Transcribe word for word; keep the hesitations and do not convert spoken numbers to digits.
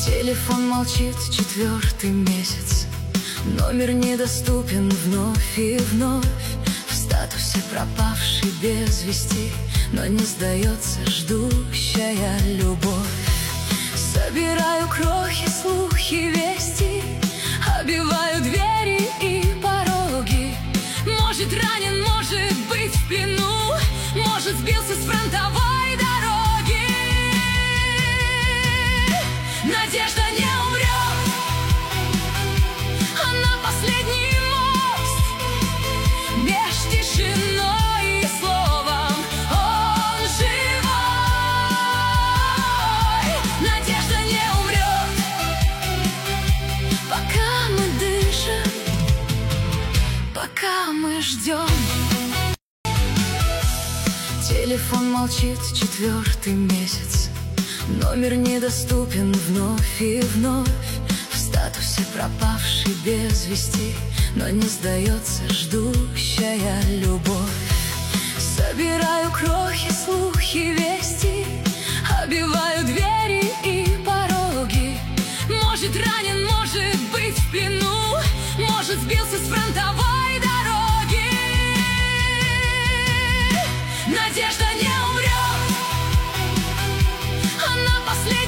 Телефон молчит четвертый месяц, номер недоступен вновь и вновь. В статусе пропавший без вести, но не сдается ждущая любовь. Собираю крохи, слухи, вести, обиваю двери и пороги. Может, ранен, может быть в плену, может, сбился с фронтовой дороги. Надежда не умрет, она последний мост меж тишиной и словом. Он живой. Надежда не умрет, пока мы дышим, пока мы ждем. Телефон молчит четвертый месяц, номер недоступен вновь и вновь. В статусе пропавший без вести, но не сдается ждущая любовь. Собираю крохи, слухи, вести, обиваю двери и пороги. Может, ранен, может быть в плену, может, сбился с фронтовой дороги. Надежда не умрет, она последняя.